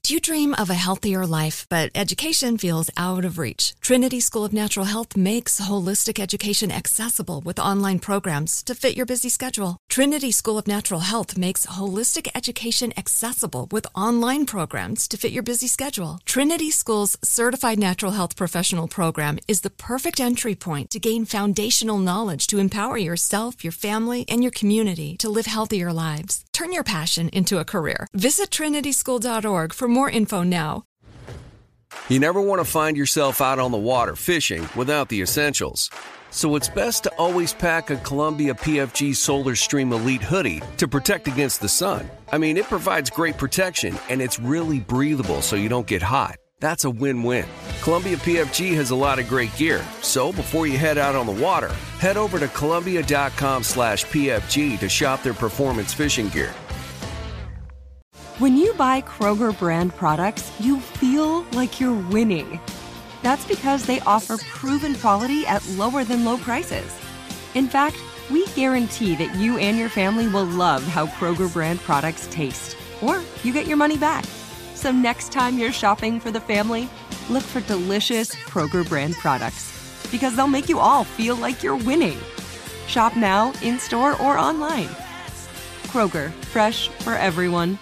Do you dream of a healthier life, but education feels out of reach? Trinity School of Natural Health makes holistic education accessible with online programs to fit your busy schedule. Trinity School of Natural Health makes holistic education accessible with online programs to fit your busy schedule. Trinity School's Certified Natural Health Professional Program is the perfect entry point to gain foundational knowledge to empower yourself, your family, and your community to live healthier lives. Turn your passion into a career. Visit trinityschool.org for more info now. You never want to find yourself out on the water fishing without the essentials. So it's best to always pack a Columbia PFG Solar Stream Elite hoodie to protect against the sun. I mean, it provides great protection and it's really breathable so you don't get hot. That's a win-win. Columbia PFG has a lot of great gear. So before you head out on the water, head over to Columbia.com/PFG to shop their performance fishing gear. When you buy Kroger brand products, you feel like you're winning. That's because they offer proven quality at lower than low prices. In fact, we guarantee that you and your family will love how Kroger brand products taste, or you get your money back. So next time you're shopping for the family, look for delicious Kroger brand products, because they'll make you all feel like you're winning. Shop now, in-store, or online. Kroger, fresh for everyone.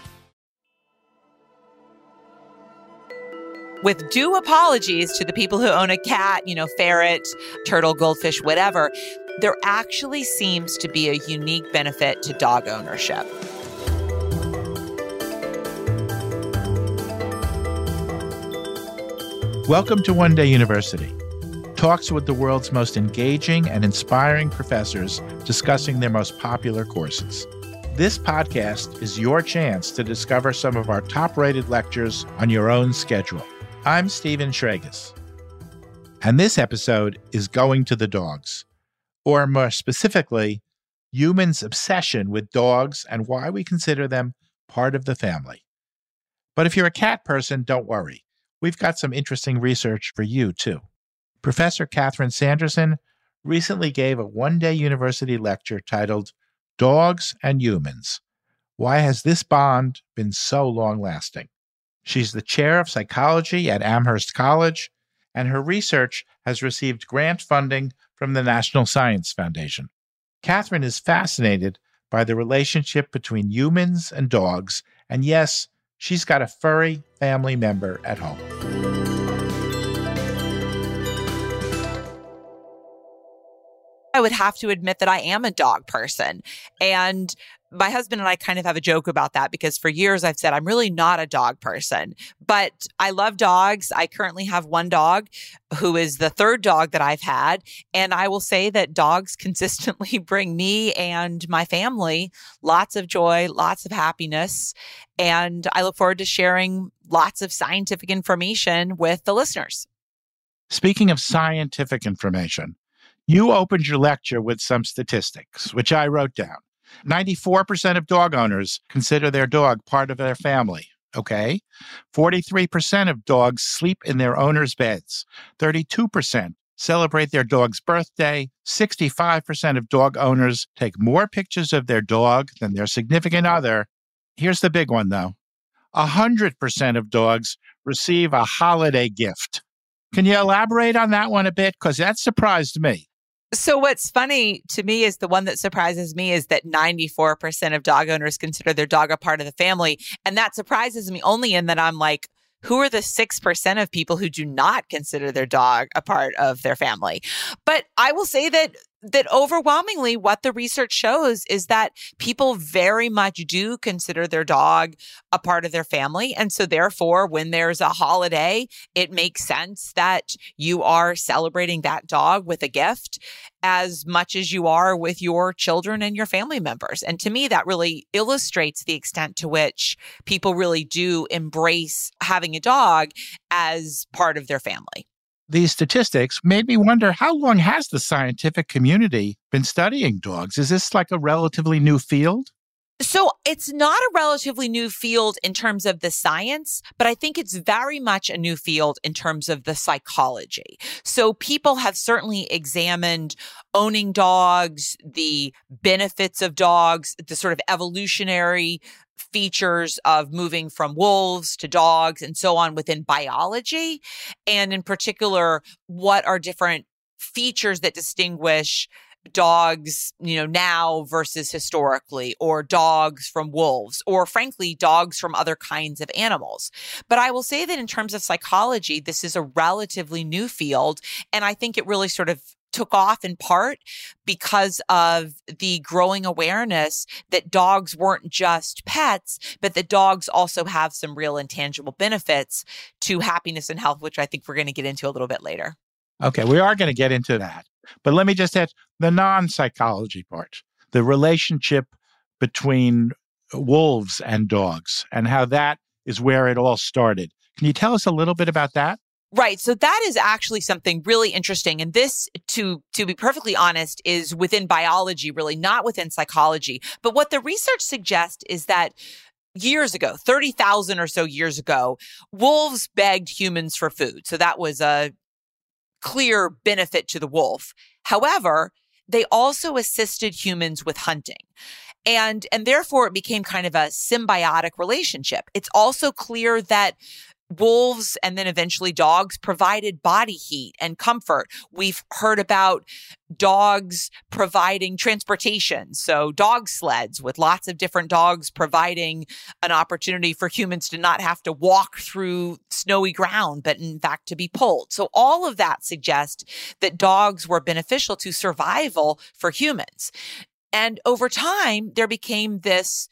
With due apologies to the people who own a cat, ferret, turtle, goldfish, whatever, there actually seems to be a unique benefit to dog ownership. Welcome to One Day University. Talks with the world's most engaging and inspiring professors discussing their most popular courses. This podcast is your chance to discover some of our top-rated lectures on your own schedule. I'm Stephen Schragus, and this episode is Going to the Dogs, or more specifically, humans' obsession with dogs and why we consider them part of the family. But if you're a cat person, don't worry. We've got some interesting research for you, too. Professor Catherine Sanderson recently gave a one-day university lecture titled Dogs and Humans. Why has this bond been so long-lasting? She's the chair of psychology at Amherst College, and her research has received grant funding from the National Science Foundation. Catherine is fascinated by the relationship between humans and dogs, and yes, she's got a furry family member at home. I would have to admit that I am a dog person. And my husband and I kind of have a joke about that because for years I've said I'm really not a dog person, but I love dogs. I currently have one dog who is the third dog that I've had. And I will say that dogs consistently bring me and my family lots of joy, lots of happiness. And I look forward to sharing lots of scientific information with the listeners. Speaking of scientific information, you opened your lecture with some statistics, which I wrote down. 94% of dog owners consider their dog part of their family, okay? 43% of dogs sleep in their owners' beds. 32% celebrate their dog's birthday. 65% of dog owners take more pictures of their dog than their significant other. Here's the big one, though. 100% of dogs receive a holiday gift. Can you elaborate on that one a bit? Because that surprised me. So what's funny to me is the one that surprises me is that 94% of dog owners consider their dog a part of the family. And that surprises me only in that I'm like, who are the 6% of people who do not consider their dog a part of their family? But I will say that overwhelmingly what the research shows is that people very much do consider their dog a part of their family. And so therefore, when there's a holiday, it makes sense that you are celebrating that dog with a gift as much as you are with your children and your family members. And to me, that really illustrates the extent to which people really do embrace having a dog as part of their family. These statistics made me wonder, how long has the scientific community been studying dogs? Is this like a relatively new field? So it's not a relatively new field in terms of the science, but I think it's very much a new field in terms of the psychology. So people have certainly examined owning dogs, the benefits of dogs, the sort of evolutionary features of moving from wolves to dogs and so on within biology. And in particular, what are different features that distinguish dogs, now versus historically, or dogs from wolves, or frankly, dogs from other kinds of animals. But I will say that in terms of psychology, this is a relatively new field. And I think it really sort of took off in part because of the growing awareness that dogs weren't just pets, but that dogs also have some real intangible benefits to happiness and health, which I think we're going to get into a little bit later. Okay, we are going to get into that. But let me just add the non-psychology part, the relationship between wolves and dogs and how that is where it all started. Can you tell us a little bit about that? Right. So that is actually something really interesting. And this, to be perfectly honest, is within biology, really not within psychology. But what the research suggests is that years ago, 30,000 or so years ago, wolves begged humans for food. So that was a clear benefit to the wolf. However, they also assisted humans with hunting. And therefore, it became kind of a symbiotic relationship. It's also clear that wolves and then eventually dogs provided body heat and comfort. We've heard about dogs providing transportation. So dog sleds with lots of different dogs providing an opportunity for humans to not have to walk through snowy ground, but in fact to be pulled. So all of that suggests that dogs were beneficial to survival for humans. And over time, there became this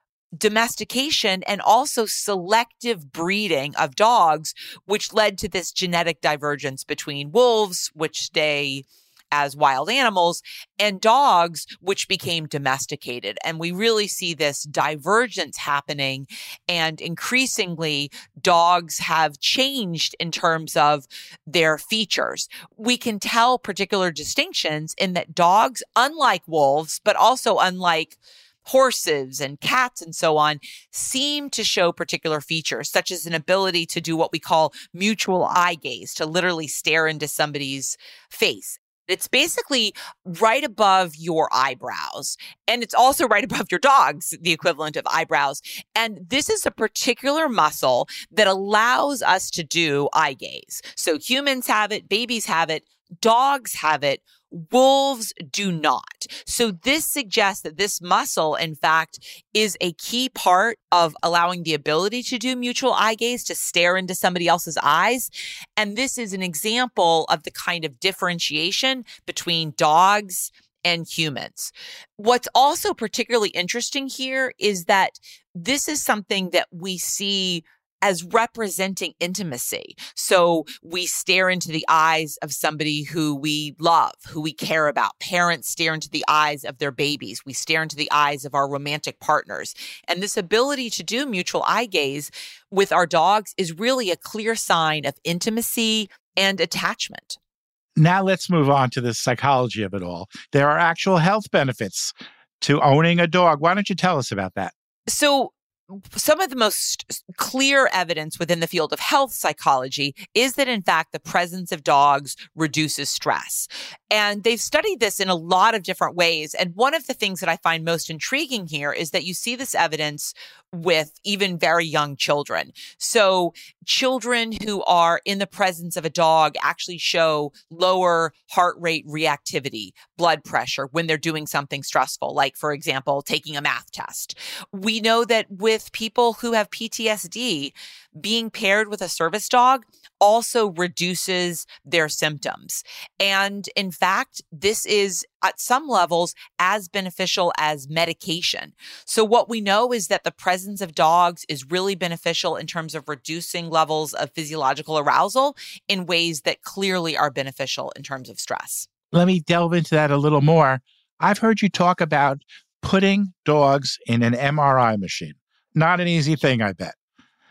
domestication and also selective breeding of dogs, which led to this genetic divergence between wolves, which stay as wild animals, and dogs, which became domesticated. And we really see this divergence happening. And increasingly, dogs have changed in terms of their features. We can tell particular distinctions in that dogs, unlike wolves, but also unlike horses and cats and so on, seem to show particular features, such as an ability to do what we call mutual eye gaze, to literally stare into somebody's face. It's basically right above your eyebrows. And it's also right above your dog's, the equivalent of eyebrows. And this is a particular muscle that allows us to do eye gaze. So humans have it, babies have it, dogs have it. Wolves do not. So this suggests that this muscle, in fact, is a key part of allowing the ability to do mutual eye gaze, to stare into somebody else's eyes. And this is an example of the kind of differentiation between dogs and humans. What's also particularly interesting here is that this is something that we see as representing intimacy. So we stare into the eyes of somebody who we love, who we care about. Parents stare into the eyes of their babies. We stare into the eyes of our romantic partners. And this ability to do mutual eye gaze with our dogs is really a clear sign of intimacy and attachment. Now let's move on to the psychology of it all. There are actual health benefits to owning a dog. Why don't you tell us about that? So some of the most clear evidence within the field of health psychology is that, in fact, the presence of dogs reduces stress. And they've studied this in a lot of different ways. And one of the things that I find most intriguing here is that you see this evidence with even very young children. So children who are in the presence of a dog actually show lower heart rate reactivity, blood pressure when they're doing something stressful, like, for example, taking a math test. We know that with people who have PTSD, being paired with a service dog also reduces their symptoms. And in fact, this is at some levels as beneficial as medication. So what we know is that the presence of dogs is really beneficial in terms of reducing levels of physiological arousal in ways that clearly are beneficial in terms of stress. Let me delve into that a little more. I've heard you talk about putting dogs in an MRI machine. Not an easy thing, I bet.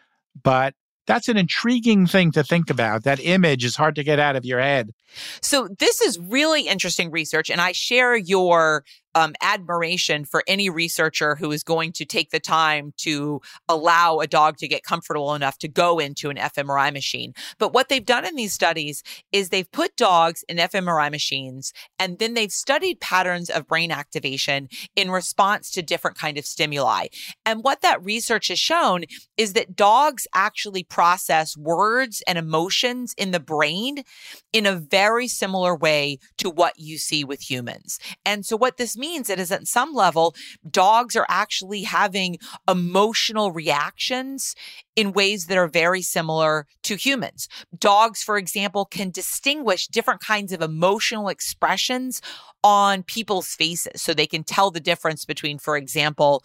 But that's an intriguing thing to think about. That image is hard to get out of your head. So this is really interesting research, and I share your admiration for any researcher who is going to take the time to allow a dog to get comfortable enough to go into an fMRI machine. But what they've done in these studies is they've put dogs in fMRI machines, and then they've studied patterns of brain activation in response to different kind of stimuli. And what that research has shown is that dogs actually process words and emotions in the brain in a very similar way to what you see with humans. And so what this means is at some level, dogs are actually having emotional reactions in ways that are very similar to humans. Dogs, for example, can distinguish different kinds of emotional expressions on people's faces. So they can tell the difference between, for example,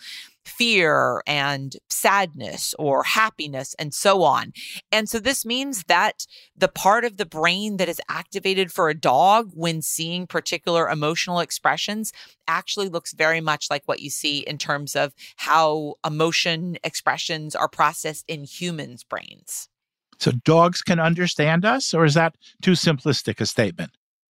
fear and sadness or happiness and so on. And so this means that the part of the brain that is activated for a dog when seeing particular emotional expressions actually looks very much like what you see in terms of how emotion expressions are processed in humans' brains. So dogs can understand us, or is that too simplistic a statement?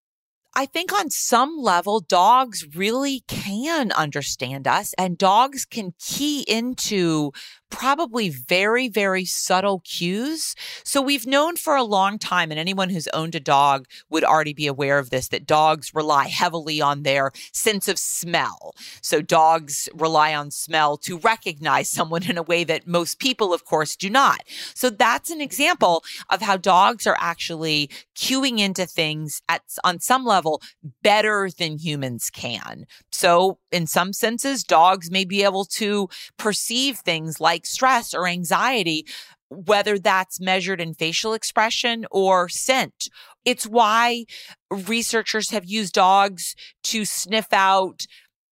I think on some level, dogs really can understand us, and dogs can key into probably very, very subtle cues. So we've known for a long time, and anyone who's owned a dog would already be aware of this, that dogs rely heavily on their sense of smell. So dogs rely on smell to recognize someone in a way that most people, of course, do not. So that's an example of how dogs are actually cueing into things on some level better than humans can. So in some senses, dogs may be able to perceive things like stress or anxiety, whether that's measured in facial expression or scent. It's why researchers have used dogs to sniff out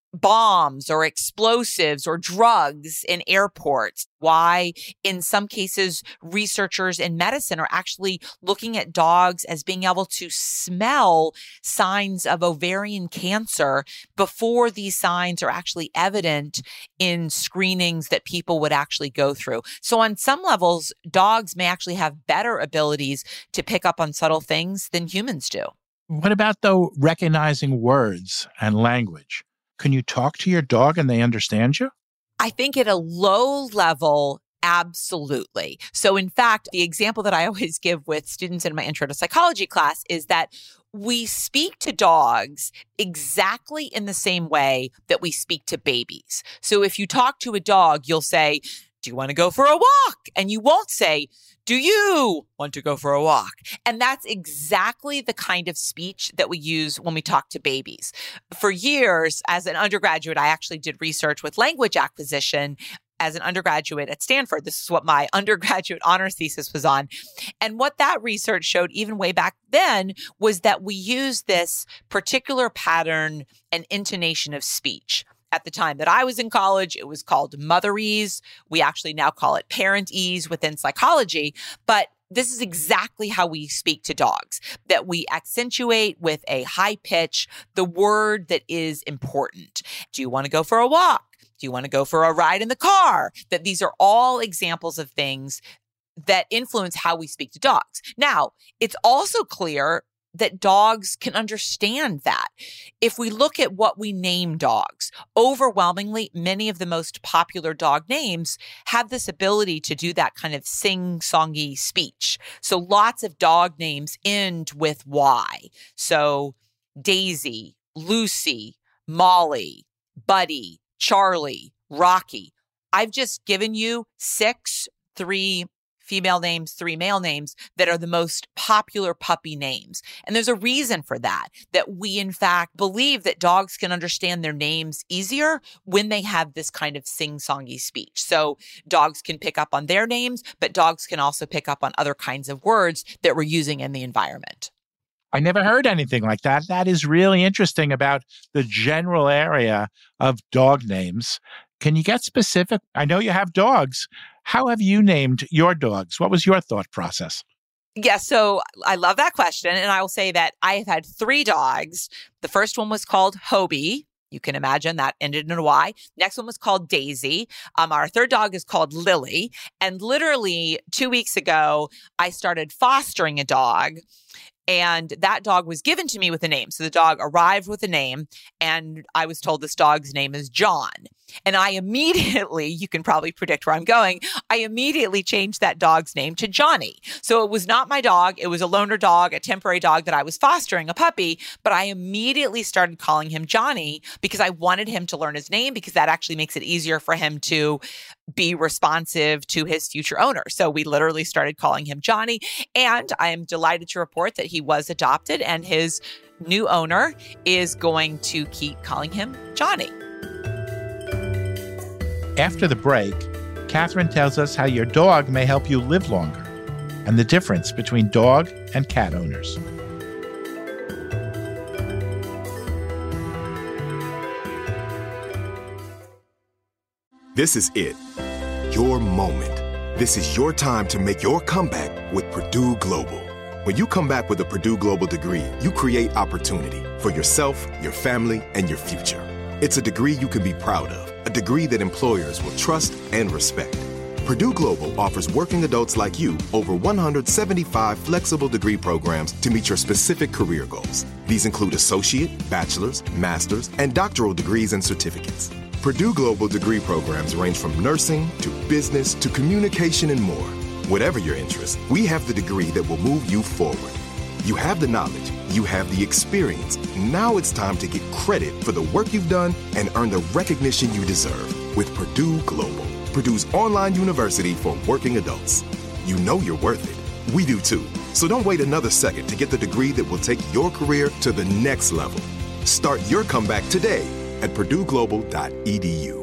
bombs or explosives or drugs in airports. Why, in some cases, researchers in medicine are actually looking at dogs as being able to smell signs of ovarian cancer before these signs are actually evident in screenings that people would actually go through. So on some levels, dogs may actually have better abilities to pick up on subtle things than humans do. What about, though, recognizing words and language? Can you talk to your dog and they understand you? I think at a low level, absolutely. So in fact, the example that I always give with students in my intro to psychology class is that we speak to dogs exactly in the same way that we speak to babies. So if you talk to a dog, you'll say, "Do you want to go for a walk?" And you won't say, "Do you want to go for a walk?" And that's exactly the kind of speech that we use when we talk to babies. For years, as an undergraduate, I actually did research with language acquisition as an undergraduate at Stanford. This is what my undergraduate honors thesis was on. And what that research showed, even way back then, was that we use this particular pattern and intonation of speech. At the time that I was in college, it was called motherese. We actually now call it parentese within psychology. But this is exactly how we speak to dogs, that we accentuate with a high pitch the word that is important. Do you want to go for a walk? Do you want to go for a ride in the car? That these are all examples of things that influence how we speak to dogs. Now, it's also clear that dogs can understand that. If we look at what we name dogs, overwhelmingly, many of the most popular dog names have this ability to do that kind of sing-songy speech. So lots of dog names end with Y. So Daisy, Lucy, Molly, Buddy, Charlie, Rocky. I've just given you 3 female names, 3 male names that are the most popular puppy names. And there's a reason for that we in fact believe that dogs can understand their names easier when they have this kind of sing-songy speech. So dogs can pick up on their names, but dogs can also pick up on other kinds of words that we're using in the environment. I never heard anything like that. That is really interesting about the general area of dog names. Can you get specific? I know you have dogs. How have you named your dogs? What was your thought process? Yeah, so I love that question. And I will say that I have had 3 dogs. The first one was called Hobie. You can imagine that ended in a Y. Next one was called Daisy. Our third dog is called Lily. And literally 2 weeks ago, I started fostering a dog. And that dog was given to me with a name. So the dog arrived with a name, and I was told this dog's name is John. And I immediately, you can probably predict where I'm going, I immediately changed that dog's name to Johnny. So it was not my dog. It was a loaner dog, a temporary dog that I was fostering, a puppy. But I immediately started calling him Johnny because I wanted him to learn his name, because that actually makes it easier for him to be responsive to his future owner. So we literally started calling him Johnny. And I am delighted to report that he was adopted, and his new owner is going to keep calling him Johnny. After the break, Catherine tells us how your dog may help you live longer and the difference between dog and cat owners. This is it. Your moment. This is your time to make your comeback with Purdue Global. When you come back with a Purdue Global degree, you create opportunity for yourself, your family, and your future. It's a degree you can be proud of, a degree that employers will trust and respect. Purdue Global offers working adults like you over 175 flexible degree programs to meet your specific career goals. These include associate, bachelor's, master's, and doctoral degrees and certificates. Purdue Global degree programs range from nursing to business to communication and more. Whatever your interest, we have the degree that will move you forward. You have the knowledge, you have the experience. Now it's time to get credit for the work you've done and earn the recognition you deserve with Purdue Global, Purdue's online university for working adults. You know you're worth it. We do too. So don't wait another second to get the degree that will take your career to the next level. Start your comeback today at purdueglobal.edu.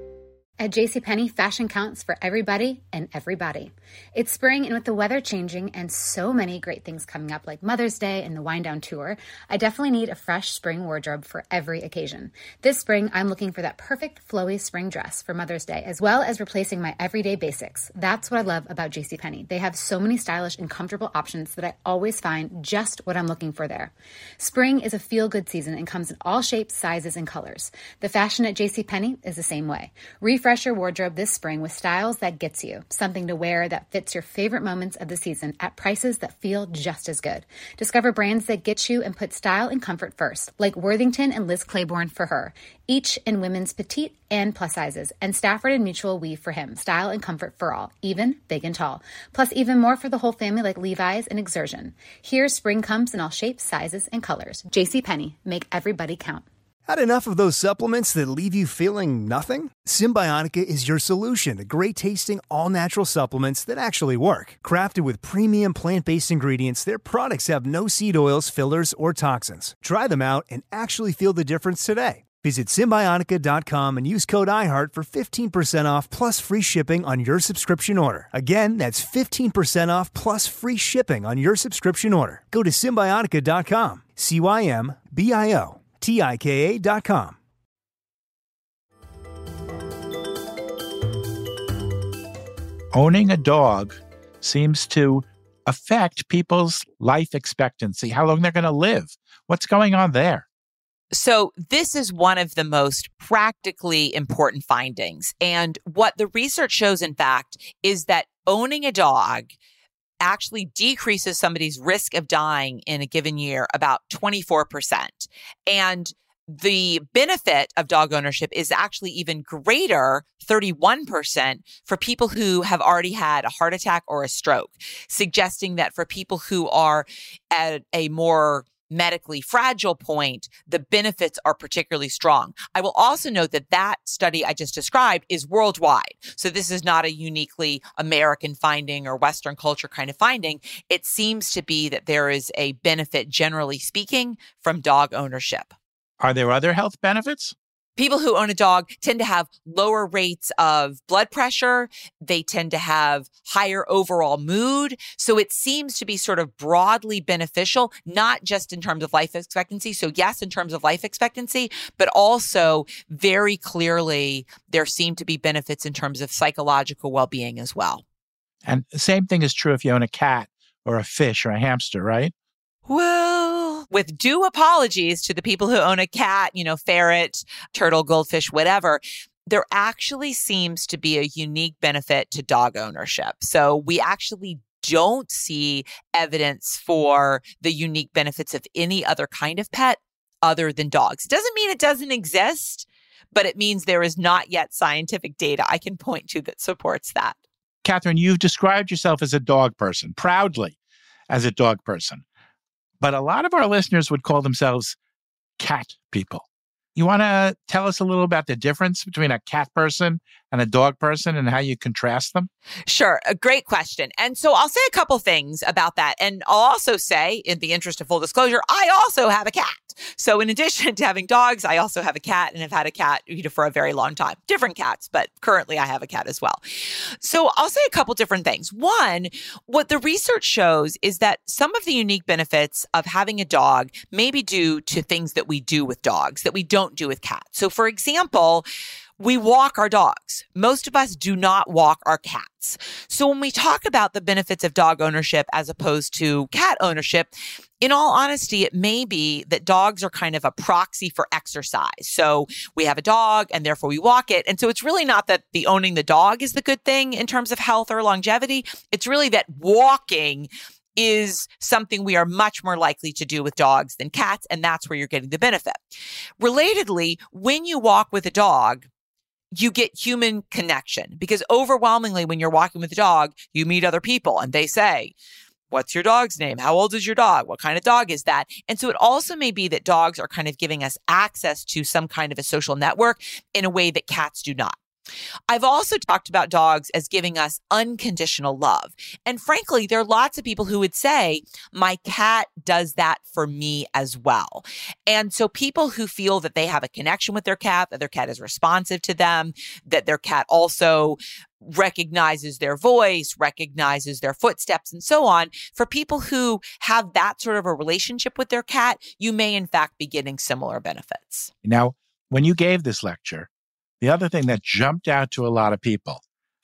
At JCPenney, fashion counts for everybody and everybody. It's spring, and with the weather changing and so many great things coming up like Mother's Day and the Wind Down Tour, I definitely need a fresh spring wardrobe for every occasion. This spring, I'm looking for that perfect flowy spring dress for Mother's Day, as well as replacing my everyday basics. That's what I love about JCPenney. They have so many stylish and comfortable options that I always find just what I'm looking for there. Spring is a feel-good season and comes in all shapes, sizes, and colors. The fashion at JCPenney is the same way. Refresh your wardrobe this spring with styles that gets you, something to wear that fits your favorite moments of the season at prices that feel just as good. Discover brands that get you and put style and comfort first, like Worthington and Liz Claiborne for her, each in women's petite and plus sizes, and Stafford and Mutual weave for him, style and comfort for all, even big and tall. Plus even more for the whole family like Levi's and Exertion. Here, spring comes in all shapes, sizes, and colors. JCPenney, make everybody count. Had enough of those supplements that leave you feeling nothing? Symbiotica is your solution to great-tasting, all-natural supplements that actually work. Crafted with premium plant-based ingredients, their products have no seed oils, fillers, or toxins. Try them out and actually feel the difference today. Visit Symbiotica.com and use code IHEART for 15% off plus free shipping on your subscription order. Again, that's 15% off plus free shipping on your subscription order. Go to Symbiotica.com, CYMBIOTIKA.com. Owning a dog seems to affect people's life expectancy, how long they're going to live. What's going on there? So this is one of the most practically important findings. And what the research shows, in fact, is that owning a dog actually decreases somebody's risk of dying in a given year about 24%. And the benefit of dog ownership is actually even greater, 31%, for people who have already had a heart attack or a stroke, suggesting that for people who are at a more medically fragile point, the benefits are particularly strong. I will also note that that study I just described is worldwide. So this is not a uniquely American finding or Western culture kind of finding. It seems to be that there is a benefit, generally speaking, from dog ownership. Are there other health benefits? People who own a dog tend to have lower rates of blood pressure. They tend to have higher overall mood. So it seems to be sort of broadly beneficial, not just in terms of life expectancy. So yes, in terms of life expectancy, but also very clearly there seem to be benefits in terms of psychological well-being as well. And the same thing is true if you own a cat or a fish or a hamster, right? Well, with due apologies to the people who own a cat, ferret, turtle, goldfish, whatever, there actually seems to be a unique benefit to dog ownership. So we actually don't see evidence for the unique benefits of any other kind of pet other than dogs. It doesn't mean it doesn't exist, but it means there is not yet scientific data I can point to that supports that. Catherine, you've described yourself as a dog person, proudly as a dog person. But a lot of our listeners would call themselves cat people. You want to tell us a little about the difference between a cat person and a dog person and how you contrast them? Sure. A great question. And so I'll say a couple things about that. And I'll also say, in the interest of full disclosure, I also have a cat. So in addition to having dogs, I also have a cat and have had a cat for a very long time. Different cats, but currently I have a cat as well. So I'll say a couple different things. One, what the research shows is that some of the unique benefits of having a dog may be due to things that we do with dogs that we don't do with cats. So for example, we walk our dogs. Most of us do not walk our cats. So when we talk about the benefits of dog ownership as opposed to cat ownership, in all honesty, it may be that dogs are kind of a proxy for exercise. So we have a dog and therefore we walk it. And so it's really not that the owning the dog is the good thing in terms of health or longevity. It's really that walking is something we are much more likely to do with dogs than cats. And that's where you're getting the benefit. Relatedly, when you walk with a dog, you get human connection because overwhelmingly when you're walking with a dog, you meet other people and they say, what's your dog's name? How old is your dog? What kind of dog is that? And so it also may be that dogs are kind of giving us access to some kind of a social network in a way that cats do not. I've also talked about dogs as giving us unconditional love. And frankly, there are lots of people who would say, my cat does that for me as well. And so people who feel that they have a connection with their cat, that their cat is responsive to them, that their cat also recognizes their voice, recognizes their footsteps, and so on. For people who have that sort of a relationship with their cat, you may in fact be getting similar benefits. Now, when you gave this lecture, the other thing that jumped out to a lot of people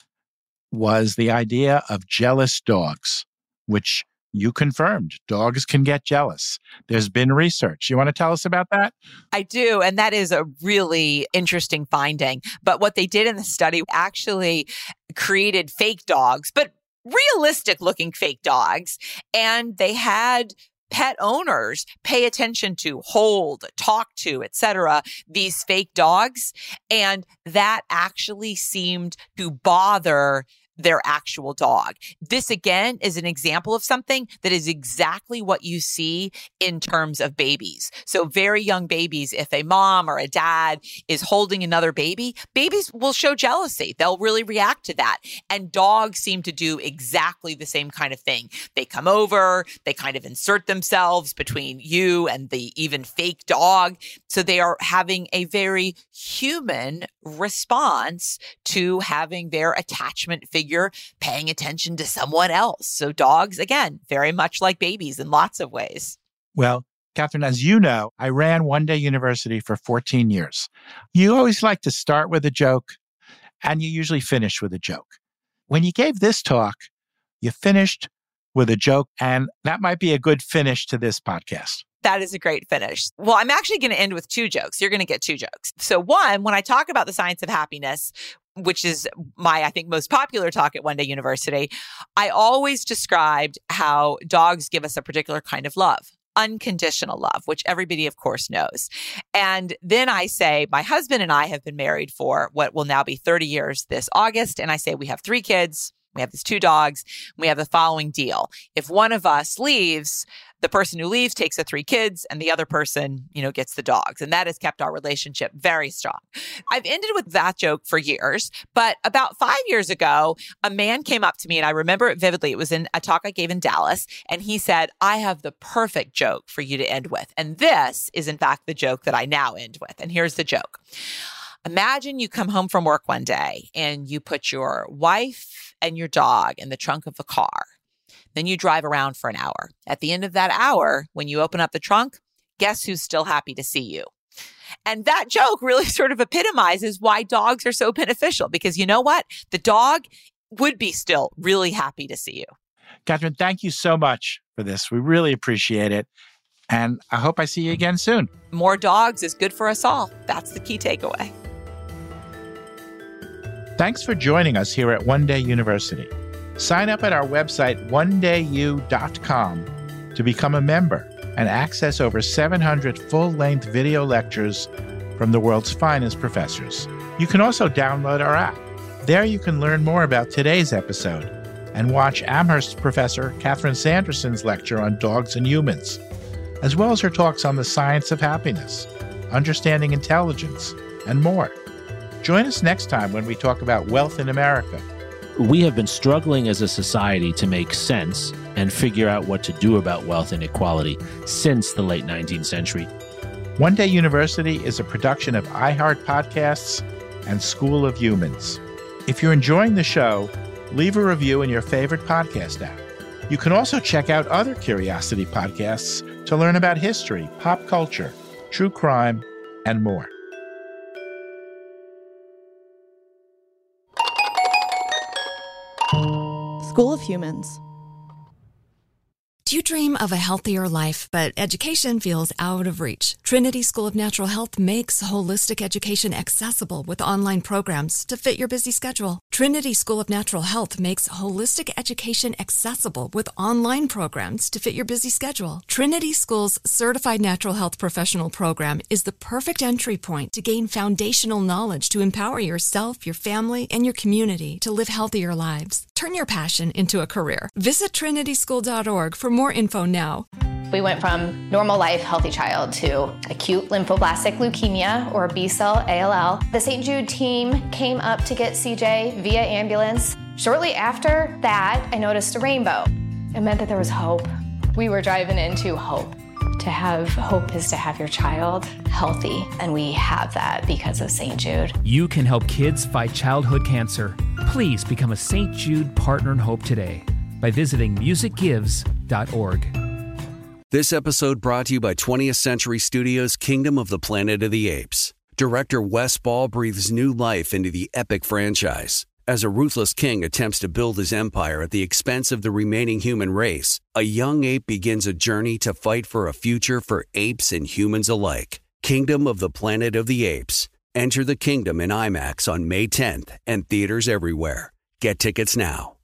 was the idea of jealous dogs, which you confirmed. Dogs can get jealous. There's been research. You want to tell us about that? I do. And that is a really interesting finding. But what they did in the study actually created fake dogs, but realistic looking fake dogs. And they had pet owners pay attention to, hold, talk to, etc., these fake dogs. And that actually seemed to bother their actual dog. This, again, is an example of something that is exactly what you see in terms of babies. So very young babies, if a mom or a dad is holding another baby, babies will show jealousy. They'll really react to that. And dogs seem to do exactly the same kind of thing. They come over, they kind of insert themselves between you and the even fake dog. So they are having a very human response to having their attachment figure paying attention to someone else. So dogs, again, very much like babies in lots of ways. Well, Catherine, as you know, I ran One Day University for 14 years. You always like to start with a joke, and you usually finish with a joke. When you gave this talk, you finished with a joke, and that might be a good finish to this podcast. That is a great finish. Well, I'm actually going to end with two jokes. You're going to get two jokes. So one, when I talk about the science of happiness, which is my, I think, most popular talk at One Day University, I always described how dogs give us a particular kind of love, unconditional love, which everybody, of course, knows. And then I say, my husband and I have been married for what will now be 30 years this August. And I say, we have 3 kids. We have these 2 dogs. We have the following deal. If one of us leaves, the person who leaves takes the 3 kids and the other person, gets the dogs. And that has kept our relationship very strong. I've ended with that joke for years, but about 5 years ago, a man came up to me and I remember it vividly. It was in a talk I gave in Dallas. And he said, I have the perfect joke for you to end with. And this is in fact the joke that I now end with. And here's the joke. Imagine you come home from work one day and you put your wife and your dog in the trunk of a car. Then you drive around for an hour. At the end of that hour, when you open up the trunk, guess who's still happy to see you? And that joke really sort of epitomizes why dogs are so beneficial, because you know what? The dog would be still really happy to see you. Catherine, thank you so much for this. We really appreciate it. And I hope I see you again soon. More dogs is good for us all. That's the key takeaway. Thanks for joining us here at One Day University. Sign up at our website, onedayu.com, to become a member and access over 700 full-length video lectures from the world's finest professors. You can also download our app. There you can learn more about today's episode and watch Amherst professor Catherine Sanderson's lecture on dogs and humans, as well as her talks on the science of happiness, understanding intelligence, and more. Join us next time when we talk about wealth in America. We have been struggling as a society to make sense and figure out what to do about wealth inequality since the late 19th century. One Day University is a production of iHeart Podcasts and School of Humans. If you're enjoying the show, leave a review in your favorite podcast app. You can also check out other Curiosity podcasts to learn about history, pop culture, true crime, and more. School of Humans. Do you dream of a healthier life, but education feels out of reach? Trinity School of Natural Health makes holistic education accessible with online programs to fit your busy schedule. Trinity School of Natural Health makes holistic education accessible with online programs to fit your busy schedule. Trinity School's Certified Natural Health Professional Program is the perfect entry point to gain foundational knowledge to empower yourself, your family, and your community to live healthier lives. Turn your passion into a career. Visit trinityschool.org for more info now. We went from normal life, healthy child to acute lymphoblastic leukemia, or B-cell ALL. The St. Jude team came up to get CJ via ambulance. Shortly after that, I noticed a rainbow. It meant that there was hope. We were driving into hope. To have hope is to have your child healthy, and we have that because of St. Jude. You can help kids fight childhood cancer. Please become a St. Jude Partner in Hope today by visiting musicgives.org. This episode brought to you by 20th Century Studios' Kingdom of the Planet of the Apes. Director Wes Ball breathes new life into the epic franchise. As a ruthless king attempts to build his empire at the expense of the remaining human race, a young ape begins a journey to fight for a future for apes and humans alike. Kingdom of the Planet of the Apes. Enter the kingdom in IMAX on May 10th and theaters everywhere. Get tickets now.